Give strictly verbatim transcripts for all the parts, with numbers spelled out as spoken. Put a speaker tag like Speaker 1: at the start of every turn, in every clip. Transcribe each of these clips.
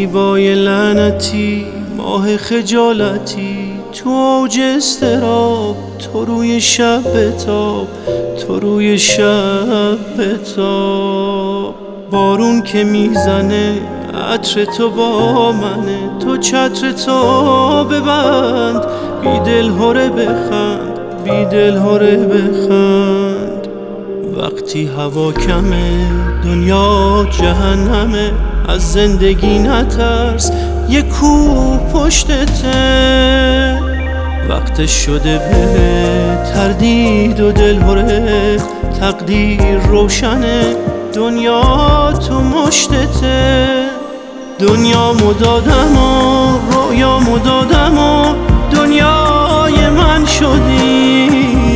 Speaker 1: زیبای لعنتی، ماه خجالتی، تو اوج اضطراب، تو روی شب بتاب، تو روی شب بتاب. بارون که میزنه عطر تو با منه، تو چتر تو ببند، بی دل هره بخند، بی دل هره بخند. وقتی هوا کمه دنیا جهنمه، از زندگی نترس یه کوه پشتته. وقتش شده به تردید و دل هره، تقدیر روشنه، دنیا تو مشتته. دنیا مدادم و رویا مدادم و دنیای من شدی،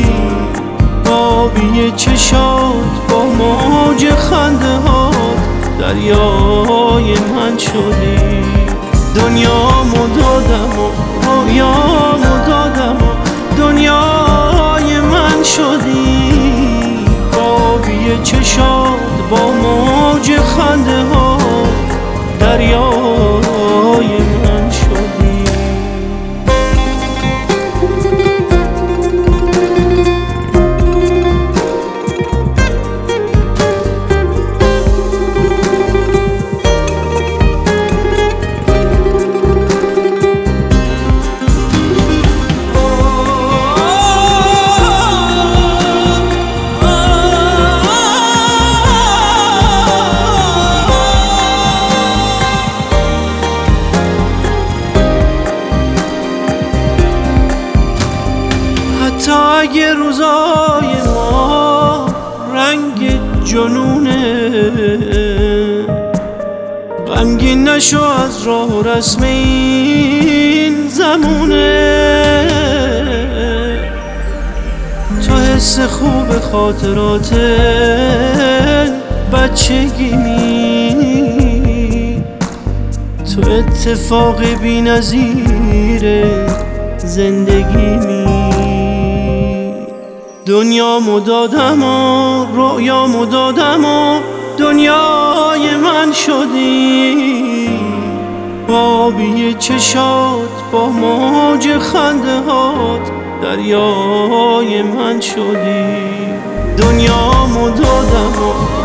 Speaker 1: آبی چشات با موج خنده هات دریای من شدی. دنیا مدادم و رویا مدادم و دنیای من شدی، آبی چشات با موج خنده هات دریای من شدی. تا اگه روزای ما رنگ جنونه، غمگین نشو از راه و رسم این زمونه. تو حس خوب خاطرات بچگی می، تو اتفاق بی نظیر زندگی می. دنیا مدادم و رویا مدادم و دنیای من شدی، آبی چشات با موج خنده هات دریای من شدی. دنیا مدادم و